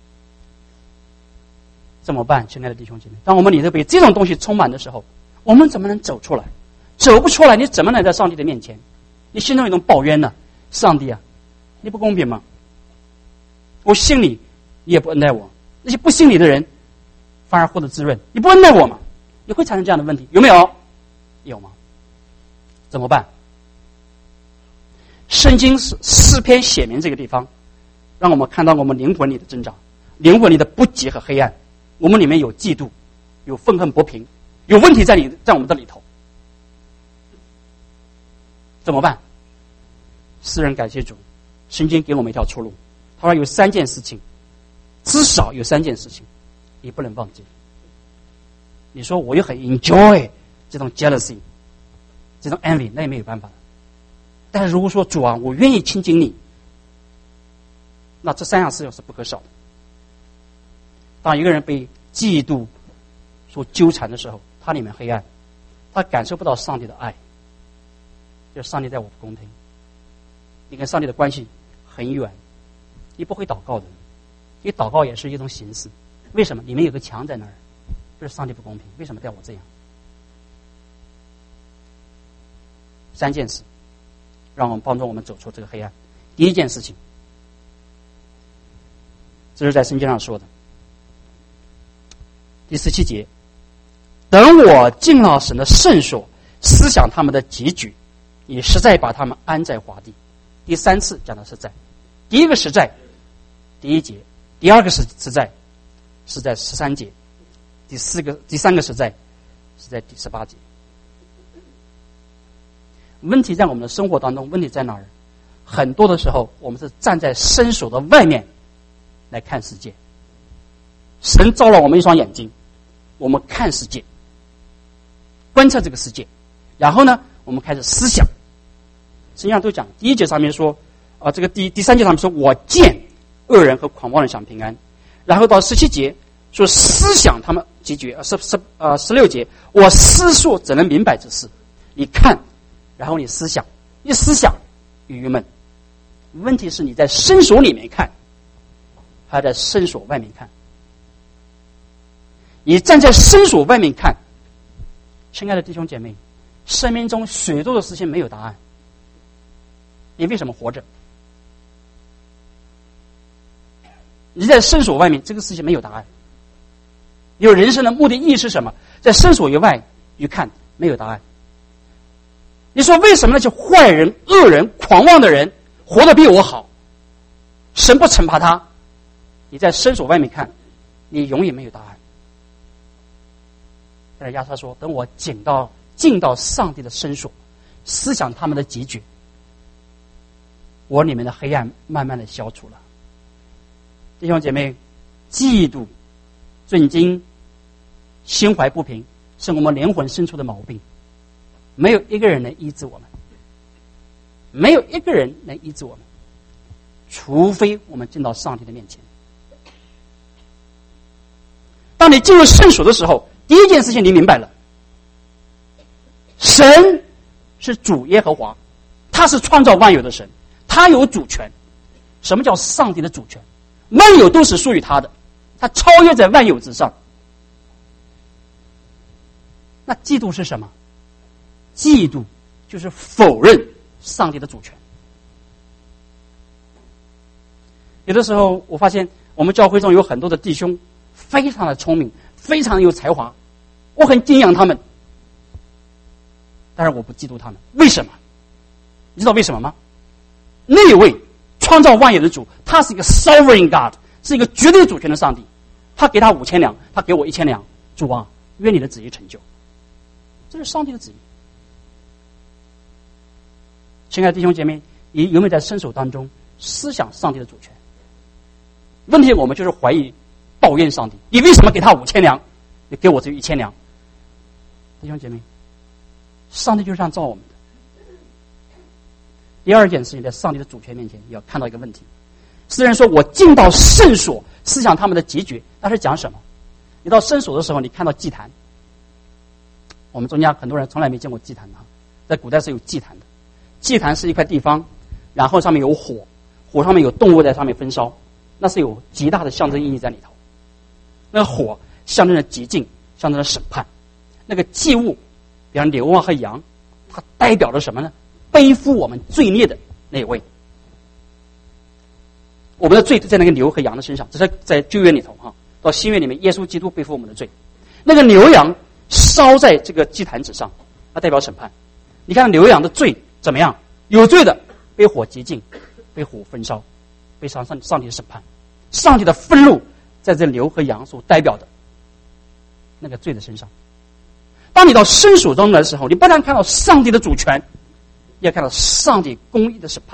怎么办，亲爱的弟兄姐妹？当我们里头被这种东西充满的时候，我们怎么能走出来？走不出来，你怎么能在上帝的面前？你心中有一种抱怨呢？上帝啊，你不公平吗？ 我信你，你也不恩待我；那些不信你的人，反而获得滋润。你不恩待我嘛？你会产生这样的问题，有没有？有吗？怎么办？圣经诗篇写明这个地方，让我们看到我们灵魂里的挣扎，灵魂里的不洁和黑暗。我们里面有嫉妒，有愤恨不平，有问题在我们的里头。怎么办？诗人感谢主，圣经给我们一条出路。他说有3件事情，至少有3件事情你不能忘记。你说我又很 enjoy 这种 jealousy 这种 envy， 那也没有办法。但是如果说主啊，我愿意亲近你，那这3样事情是不可少的。当一个人被嫉妒所纠缠的时候，他里面黑暗，他感受不到上帝的爱，就是上帝在我不公平，你跟上帝的关系很远，你不会祷告的，因为祷告也是一种形式。为什么？里面有个墙在那儿，就是上帝不公平，为什么对我这样？3件事让我们帮助我们走出这个黑暗。第一件事情，这是在圣经上说的，第17节，等我进了神的圣所，思想他们的结局，也实在把他们安在华地。第3次讲的实在，第一个实在第1节，第2个实在是在13节，第3个实在是在第18节。问题在我们的生活当中，问题在哪儿？很多的时候我们是站在圣所的外面来看世界。神造了我们一双眼睛，我们看世界，观察这个世界，然后呢我们开始思想。实际上都讲，第1节上面说这个第3节上面说我见恶人和狂妄人享平安，然后到17节说思想他们结局，16节我思索怎能明白之事。你看，然后你思想，一思想郁闷。问题是你在圣所里面看，还在圣所外面看。你站在圣所外面看，亲爱的弟兄姐妹，生命中许多的事情没有答案。你为什么活着？你在圣所外面，这个事情没有答案。有人生的目的意义是什么？在圣所以外一看，没有答案。你说为什么那些坏人、恶人、狂妄的人活得比我好？神不惩罚他？你在圣所外面看，你永远没有答案。但是亚萨说，等我进到上帝的圣所，思想他们的结局，我里面的黑暗慢慢的消除了。弟兄姐妹，嫉妒、震惊、心怀不平，是我们灵魂深处的毛病。没有一个人能医治我们，没有一个人能医治我们，除非我们进到上帝的面前。当你进入圣所的时候，第一件事情你明白了，神是主耶和华，他是创造万有的神，他有主权。什么叫上帝的主权？万有都是属于他的，他超越在万有之上。那嫉妒是什么？嫉妒就是否认上帝的主权。有的时候我发现我们教会中有很多的弟兄非常的聪明，非常有才华，我很敬仰他们，但是我不嫉妒他们。为什么？你知道为什么吗？那位创造万有的主，他是一个 sovereign God， 是一个绝对主权的上帝。他给他5000两，他给我1000两。主啊，愿你的旨意成就。这是上帝的旨意。亲爱的弟兄姐妹，你有没有在圣所当中思想上帝的主权？问题我们就是怀疑、抱怨上帝，你为什么给他5000两，你给我只有1000两？弟兄姐妹，上帝就是这样造我们的。第二件事情，在上帝的主权面前，你要看到一个问题。诗人说我进到圣所，思想他们的结局，那是讲什么？你到圣所的时候，你看到祭坛。我们中间很多人从来没见过祭坛啊，在古代是有祭坛的。祭坛是一块地方，然后上面有火，火上面有动物在上面焚烧，那是有极大的象征意义在里头。那个火象征着洁净，象征着审判。那个祭物，比方牛啊和羊，它代表着什么呢？背负我们罪孽的那一位。 我们的罪在那个牛和羊的身上，这是在旧约里头哈，到新约里面，耶稣基督背负我们的罪。那个牛羊烧在这个祭坛子上，它代表审判。你看牛羊的罪怎么样？有罪的被火洁净，被火焚烧，被上帝的审判。上帝的愤怒在这牛和羊所代表的那个罪的身上。当你到申诉中的时候，你不但看到上帝的主权，你也看到上帝公义的审判。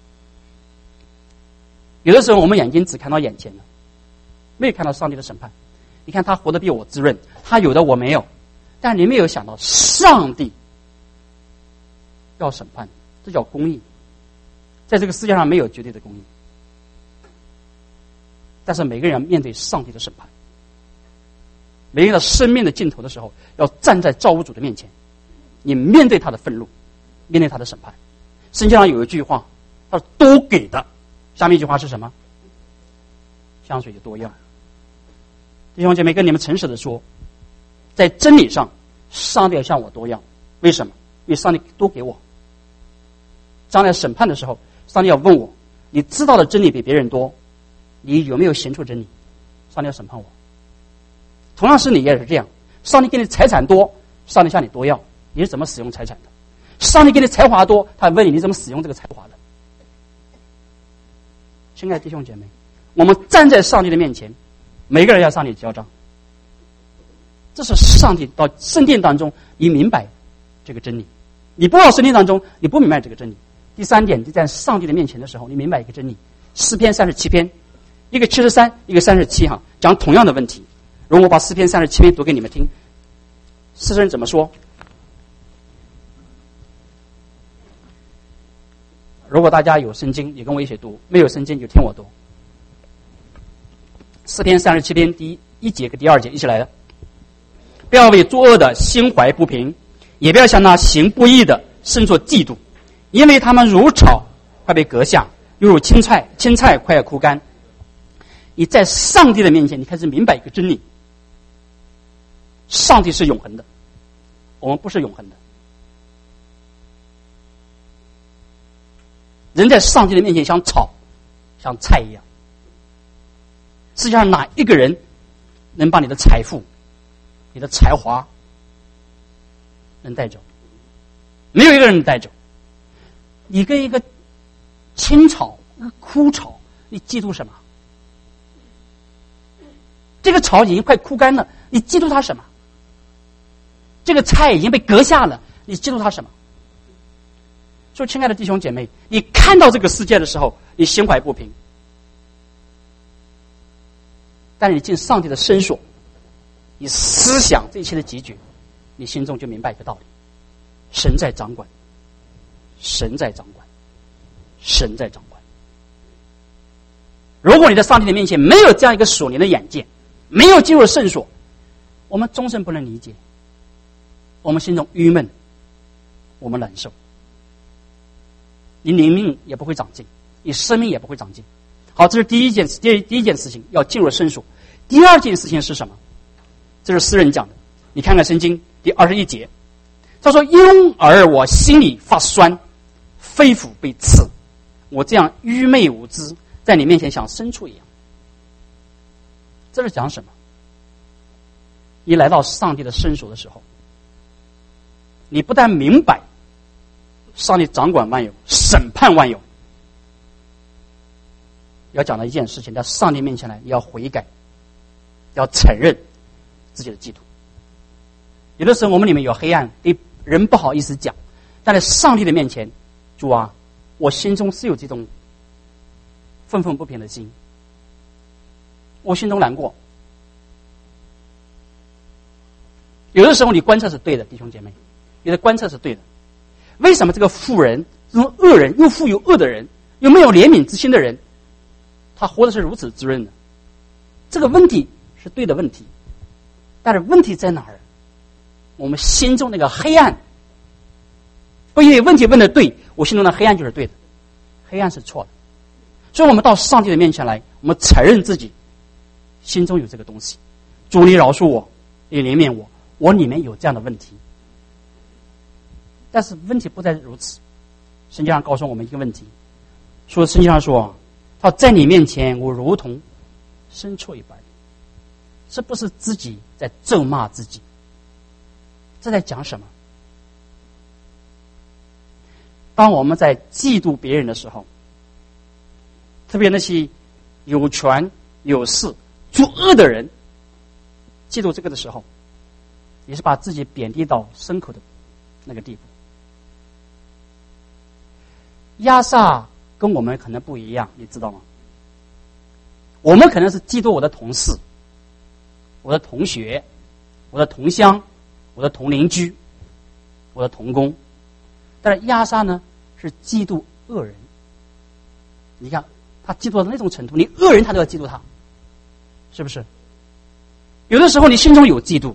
有的时候我们眼睛只看到眼前的，没有看到上帝的审判。你看他活得比我滋润，他有的我没有，但你没有想到上帝要审判，这叫公义。在这个世界上没有绝对的公义，但是每个人面对上帝的审判，每个人的生命的尽头的时候，要站在造物主的面前，你面对他的愤怒，面对他的审判。圣经上有一句话，他说多给的，下面一句话是什么？香水就多要。弟兄姐妹，跟你们诚实的说，在真理上，上帝要向我多要。为什么？因为上帝多给我。将来审判的时候，上帝要问我，你知道的真理比别人多，你有没有行出真理？上帝要审判我。同样是你也是这样，上帝给你财产多，上帝向你多要，你是怎么使用财产的？上帝给你才华多，他问你怎么使用这个才华的？亲爱的弟兄姐妹，我们站在上帝的面前，每个人要向你交账。这是上帝到圣殿当中，你明白这个真理。你不到圣殿当中，你不明白这个真理。第三点，你在上帝的面前的时候，你明白一个真理。诗篇37篇，一个73，一个37哈，讲同样的问题。容我把诗篇37篇读给你们听。诗人怎么说？如果大家有圣经，也跟我一起读；没有圣经就听我读。诗篇37篇第1节跟第2节一起来的。不要为作恶的心怀不平，也不要向那行不义的生出嫉妒，因为他们如草快被割下，又如青菜快要枯干。你在上帝的面前，你开始明白一个真理：上帝是永恒的，我们不是永恒的。人在上帝的面前像草，像菜一样。世界上哪一个人能把你的财富、你的才华能带走？没有一个人能带走。你跟一个青草、枯草，你嫉妒什么？这个草已经快枯干了，你嫉妒它什么？这个菜已经被割下了，你嫉妒它什么？所以，亲爱的弟兄姐妹，你看到这个世界的时候，你心怀不平；但是你进上帝的深所，你思想这一切的结局，你心中就明白一个道理：神在掌管，神在掌管，神在掌管。如果你在上帝的面前没有这样一个属灵的眼界，没有进入圣所，我们终身不能理解，我们心中郁闷，我们难受。你灵命也不会长进，你生命也不会长进。好，这是第一件事情，要进入圣所。第二件事情是什么？这是诗人讲的。你看看圣经第21节，他说：“因而我心里发酸，肺腑被刺，我这样愚昧无知，在你面前像牲畜一样。”这是讲什么？你来到上帝的圣所的时候，你不但明白上帝掌管万有，审判万有，要讲到一件事情，在上帝面前来，你要悔改，要承认自己的嫉妒。有的时候我们里面有黑暗，对人不好意思讲，但在上帝的面前，主啊，我心中是有这种愤愤不平的心，我心中难过。有的时候你观测是对的，弟兄姐妹，你的观测是对的。为什么这个富人，这种恶人，又富又恶的人，又没有怜悯之心的人，他活的是如此滋润的？这个问题是对的问题，但是问题在哪儿？我们心中那个黑暗，不因为问题问的对，我心中的黑暗就是对的，黑暗是错的。所以我们到上帝的面前来，我们承认自己心中有这个东西。主，你饶恕我，你怜悯我，我里面有这样的问题。但是问题不在如此，圣经上告诉我们一个问题，说圣经上说， 他在你面前，我如同牲畜一般。这不是自己在咒骂自己，这在讲什么？当我们在嫉妒别人的时候，特别那些有权有势作恶的人，嫉妒这个的时候，也是把自己贬低到牲口的那个地步。亚萨跟我们可能不一样，你知道吗？我们可能是嫉妒我的同事、我的同学、我的同乡、我的同邻居、我的同工，但是亚萨呢是嫉妒恶人。你看他嫉妒到那种程度，你恶人他都要嫉妒他，是不是？有的时候你心中有嫉妒，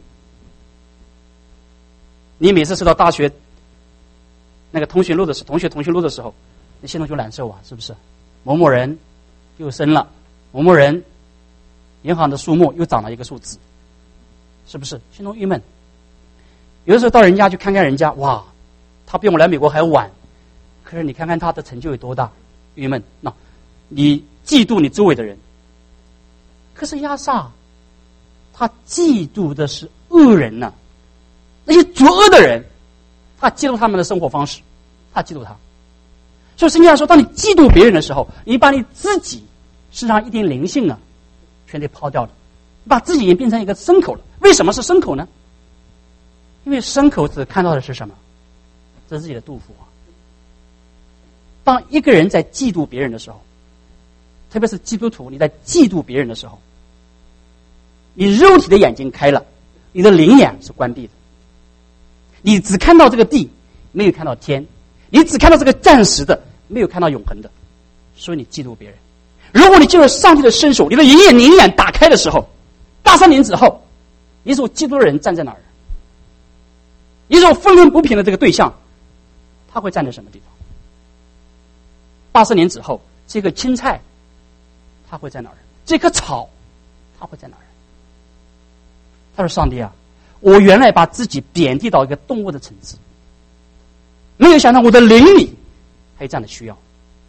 你每次收到大学那个同学录的时候，你心中就难受啊，是不是？某某人又升了，某某人银行的数目又涨了一个数字，是不是？心中郁闷。有的时候到人家去看看人家，哇，他比我来美国还晚，可是你看看他的成就有多大，郁闷。那你嫉妒你周围的人，可是亚萨他嫉妒的是恶人呢，那些作恶的人，他嫉妒他们的生活方式，他嫉妒他。所以圣经上说，当你嫉妒别人的时候，你把你自己身上一点灵性啊，全得抛掉了，把自己也变成一个牲口了。为什么是牲口呢？因为牲口只看到的是什么？这是自己的肚腹啊。当一个人在嫉妒别人的时候，特别是基督徒，你在嫉妒别人的时候，你肉体的眼睛开了，你的灵眼是关闭的。你只看到这个地，没有看到天；你只看到这个暂时的，没有看到永恒的。所以你嫉妒别人。如果你进入上帝的伸手，你的灵眼打开的时候，大3年之后，你所嫉妒的人站在哪儿？你所愤愤不平的这个对象，他会站在什么地方？80年之后，这个青菜，他会在哪儿？这棵草，他会在哪儿？他说：“上帝啊，我原来把自己贬低到一个动物的层次，没有想到我的灵里还有这样的需要。”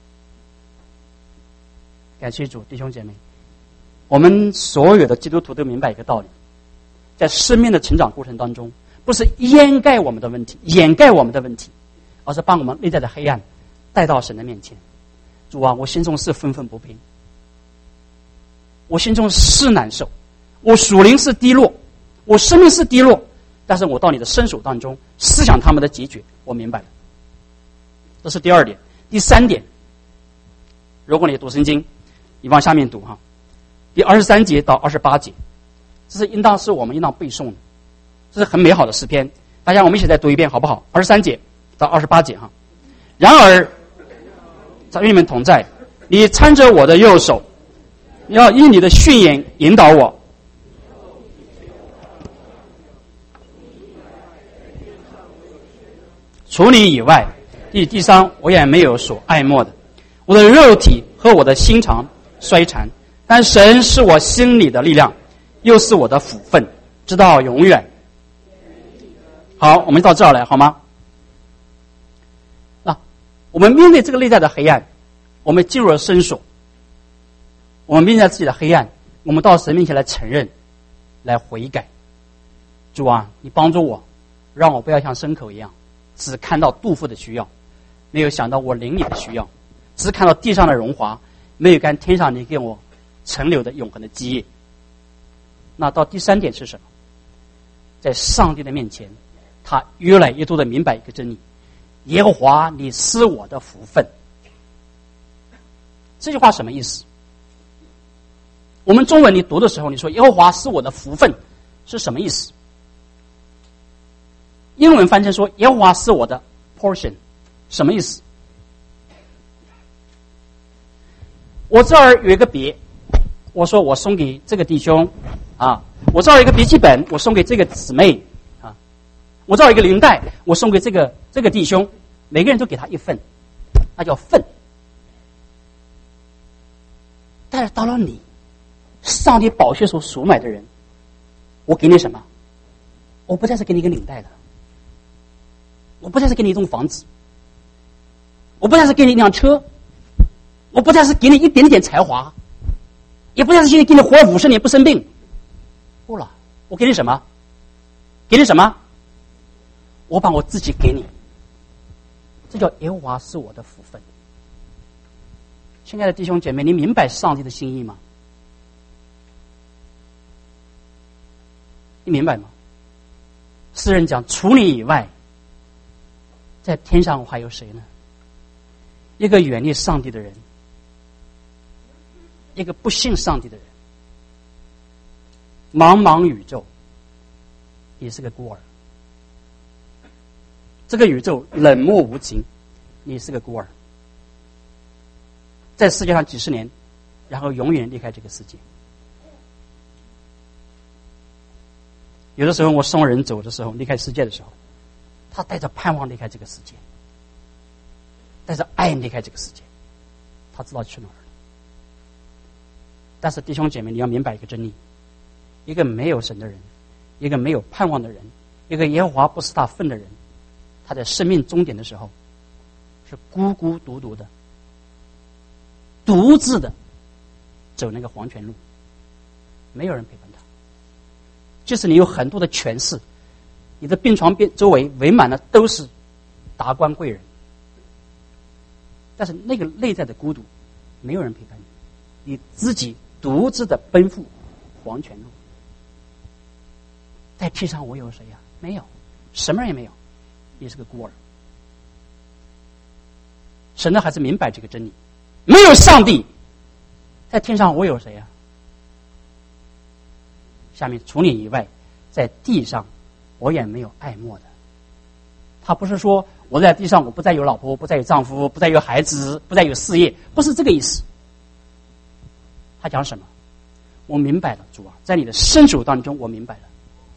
感谢主，弟兄姐妹，我们所有的基督徒都明白一个道理，在生命的成长过程当中，不是掩盖我们的问题，而是把我们内在的黑暗带到神的面前。主啊，我心中是愤愤不平，我心中是难受，我属灵是低落，我生命是低落，但是我到你的伸手当中思想他们的解决，我明白了。这是第2点。第3点，如果你读圣经，你往下面读哈，第23节到28节，这是我们应当背诵的，这是很美好的诗篇。大家我们一起再读一遍好不好？23节到28节哈。然而在与你们同在，你搀着我的右手，要以你的训言引导我。除你以外，第3我也没有所爱慕的。我的肉体和我的心肠衰残，但神是我心里的力量，又是我的福分，直到永远。好，我们到这儿来好吗？我们面对这个内在的黑暗，我们进入了伸手，我们面对自己的黑暗，我们到神面前来承认，来悔改。主啊，你帮助我，让我不要像牲口一样，只看到肚腹的需要，没有想到我灵里的需要，只看到地上的荣华，没有看天上你给我存留的永恒的基业。那到第3点是什么？在上帝的面前，他越来越多的明白一个真理：耶和华，你是我的福分。这句话什么意思？我们中文你读的时候，你说耶和华是我的福分，是什么意思？英文翻成说耶和华是我的 portion， 什么意思？我这儿有一个笔，我说我送给这个弟兄啊，我这儿有一个笔记本，我送给这个姊妹啊，我这儿有一个领带，我送给这个弟兄，每个人都给他一份，那叫份。但是到了你，上帝宝血所赎买的人，我给你什么？我不再是给你一个领带的，我不再是给你一栋房子，我不再是给你一辆车， 我不再是给你一点点才华，也不再是给你活50年不生病。不了，我给你什么？给你什么？我把我自己给你。这叫耶和华是我的福分。亲爱的弟兄姐妹，你明白上帝的心意吗？你明白吗？诗人讲，除你以外，在天上还有谁呢？一个远离上帝的人，一个不信上帝的人，茫茫宇宙，你是个孤儿。这个宇宙冷漠无情，你是个孤儿，在世界上几十年，然后永远离开这个世界。有的时候我送人走的时候，离开世界的时候，他带着盼望离开这个世界，带着爱离开这个世界，他知道去哪儿了。但是弟兄姐妹，你要明白一个真理，一个没有神的人，一个没有盼望的人，一个耶和华不是他份的人，他在生命终点的时候是孤孤独独的，独自的走那个黄泉路，没有人陪伴他。即使你有很多的权势，你的病床边周围围满了都是达官贵人，但是那个内在的孤独，没有人陪伴你，你自己独自的奔赴黄泉路。在天上我有谁呀？没有，什么人也没有，你是个孤儿。神的孩子明白这个真理，没有上帝，在天上我有谁呀？下面，除你以外，在地上我也没有爱慕的。他不是说我在地上我不再有老婆，不再有丈夫，不再有孩子，不再有事业，不是这个意思。他讲什么？我明白了，主啊，在你的伸手当中我明白了，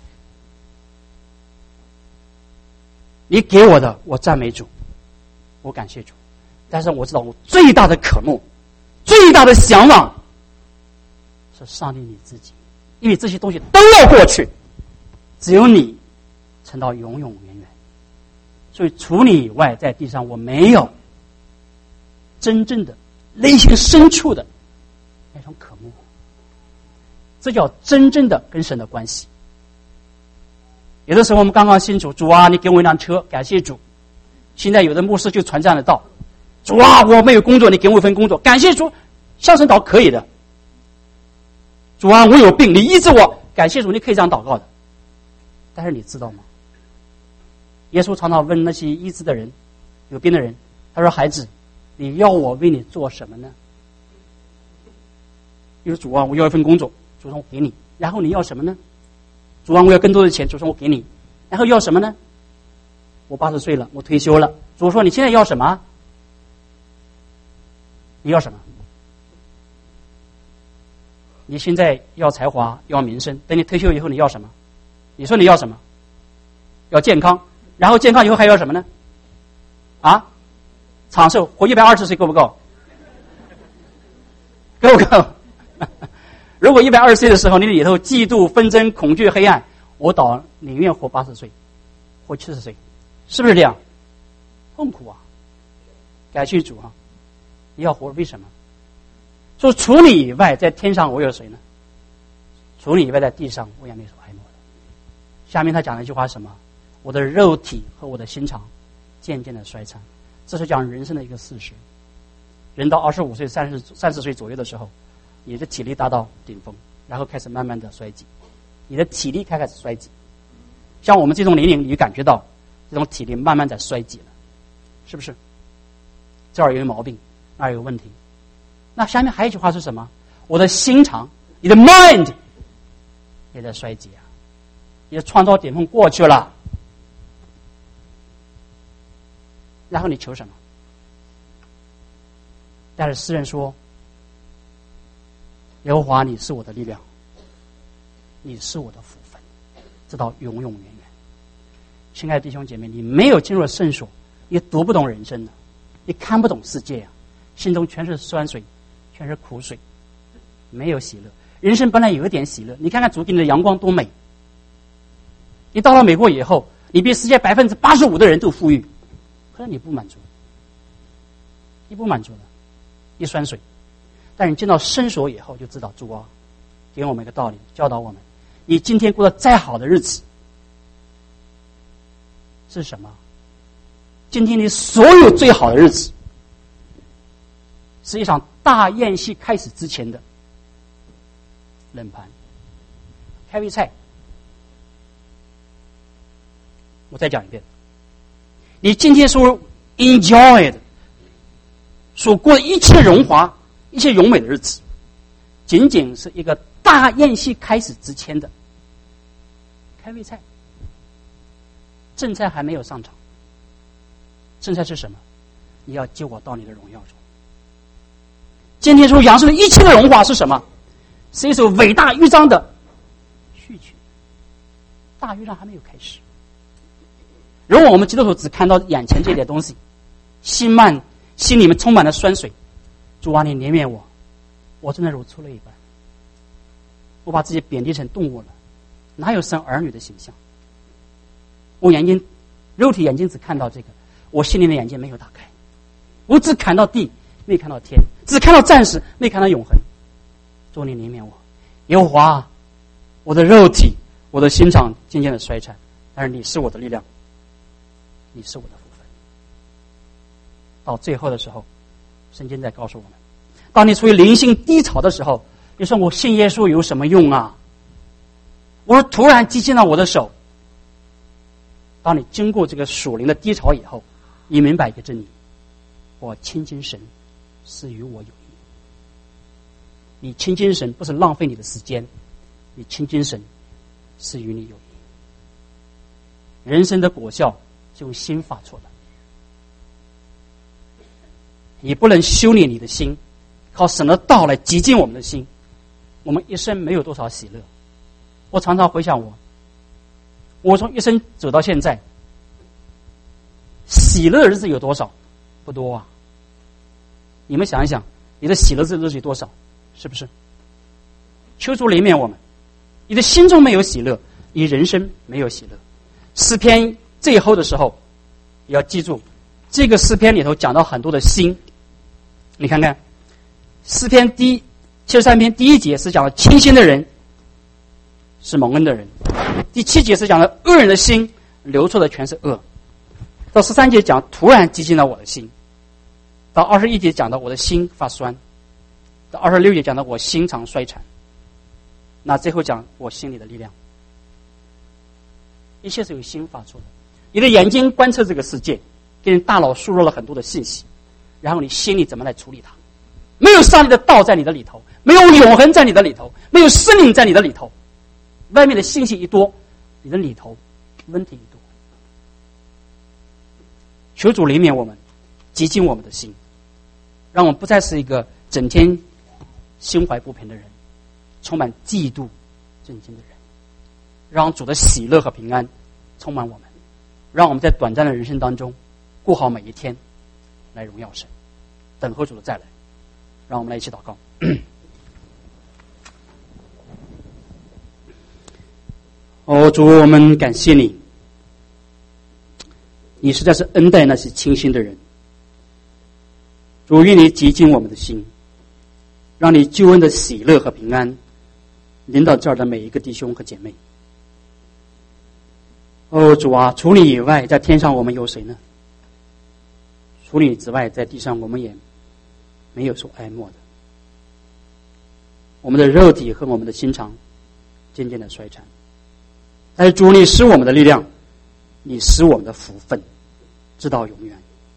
你给我的我赞美主，我感谢主，但是我知道我最大的渴慕，最大的向往是上帝你自己，因为这些东西都要过去，只有你撑到永永远远。所以除你以外，在地上我没有真正的内心深处的那种渴慕，这叫真正的跟神的关系。有的时候我们刚刚信主，主啊，你给我一辆车，感谢主。现在有的牧师就传这样的道，主啊，我没有工作，你给我一份工作，感谢主。向神祷可以的。主啊，我有病，你医治我，感谢主，你可以这样祷告的。但是你知道吗？耶稣常常问那些医治的人，有病的人，他说：“孩子，你要我为你做什么呢？”比如主啊，我要一份工作，主说我给你。然后你要什么呢？主啊，我要更多的钱，主说我给你。然后要什么呢？我80岁了，我退休了。主说你现在要什么？你要什么？你现在要才华，要名声，等你退休以后你要什么？你说你要什么？要健康，然后健康以后还要什么呢？啊？长寿，活120岁够不够？够不够？如果120岁的时候你里头嫉妒、纷争、恐惧、黑暗，我宁愿活80岁，活70岁，是不是这样？痛苦啊！感谢主啊！你要活为什么？说除你以外，在天上我有谁呢？除你以外，在地上我也没有爱慕的。下面他讲了一句话是什么？我的肉体和我的心肠渐渐的衰残。这是讲人生的一个事实。人到25岁、30岁左右的时候，你的体力达到顶峰，然后开始慢慢的衰竭，你的体力开始衰竭。像我们这种年龄，你感觉到这种体力慢慢在衰竭了，是不是？这儿有毛病，那儿有问题。那下面还有一句话是什么？我的心肠，你的 mind 也在衰竭啊，你的创造顶峰过去了，然后你求什么？但是诗人说，耶和华，你是我的力量，你是我的福分，直到永永远远。亲爱的弟兄姐妹，你没有进入圣所，你读不懂人生的，你看不懂世界啊，心中全是酸水，全是苦水，没有喜乐。人生本来有一点喜乐，你看看主给你的阳光多美。你到了美国以后，你比世界85%的人都富裕，可是你不满足，你不满足了。 一栓水。但你进到圣所以后，就知道主啊，给我们一个道理，教导我们：你今天过得再好的日子是什么？今天你所有最好的日子，是一场大宴席开始之前的冷盘、开胃菜。我再讲一遍，你今天所 enjoy 的、所过的一切荣华、一切荣美的日子，仅仅是一个大宴席开始之前的开胃菜。正菜还没有上场，正菜是什么？你要接我到你的荣耀中。今天所扬升的一切的荣华是什么？是一首伟大乐章的序曲，大乐章还没有开始。如果我们基督徒只看到眼前这点东西，心里面充满了酸水，主啊，你怜悯我，我真的如出了一般，我把自己贬低成动物了，哪有生儿女的形象？我肉体眼睛只看到这个，我心灵的眼睛没有打开，我只看到地，没看到天，只看到暂时，没看到永恒。主，你怜悯我，耶和华，我的肉体，我的心肠渐渐的衰残，但是你是我的力量，你是我的福分。到最后的时候，圣经在告诉我们，当你处于灵性低潮的时候，你说我信耶稣有什么用啊？我说突然激进了我的手。当你经过这个属灵的低潮以后，你明白一个真理：我亲近神是与我有益。你亲近神不是浪费你的时间，你亲近神是与你有益。人生的果效是用心发出的，你不能修炼你的心，靠神的道来洁净我们的心。我们一生没有多少喜乐。我常常回想我从一生走到现在，喜乐的日子有多少？不多啊。你们想一想，你的喜乐的日子有多少？是不是？求主怜悯我们，你的心中没有喜乐，你人生没有喜乐。诗篇最后的时候，也要记住，这个诗篇里头讲到很多的心。你看看，诗篇73篇第1节是讲了清心的人是蒙恩的人，第7节是讲了恶人的心流出的全是恶，到13节讲突然激进了我的心，到21节讲到我的心发酸，到26节讲到我心肠衰残，那最后讲我心里的力量。一切是由心发出的。你的眼睛观测这个世界，给你大脑输入了很多的信息，然后你心里怎么来处理它？没有上帝的道在你的里头，没有永恒在你的里头，没有生命在你的里头，外面的信息一多，你的里头问题一多。求主怜悯我们，洁净我们的心，让我们不再是一个整天心怀不平的人，充满嫉妒震惊的人，让主的喜乐和平安充满我们，让我们在短暂的人生当中过好每一天，来荣耀神，等候主的再来。让我们来一起祷告。主，我们感谢你，你实在是恩待那些清心的人。主，愿你洁净我们的心，让你救恩的喜乐和平安临到这儿的每一个弟兄和姐妹。主啊，除你以外，在天上我们有谁呢？除你之外，在地上我们也没有所哀莫的。我们的肉体和我们的心肠渐渐的衰残，但是主，你使我们的力量，你使我们的福分直到永远。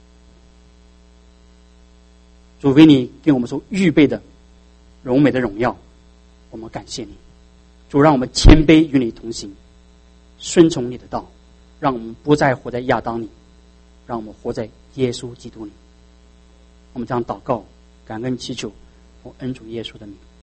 主，为你给我们所预备的荣美的荣耀，我们感谢你。主，让我们谦卑与你同行，顺从你的道，让我们不再活在亚当里，让我们活在耶稣基督里。我们将祷告感恩祈求，奉恩主耶稣的名。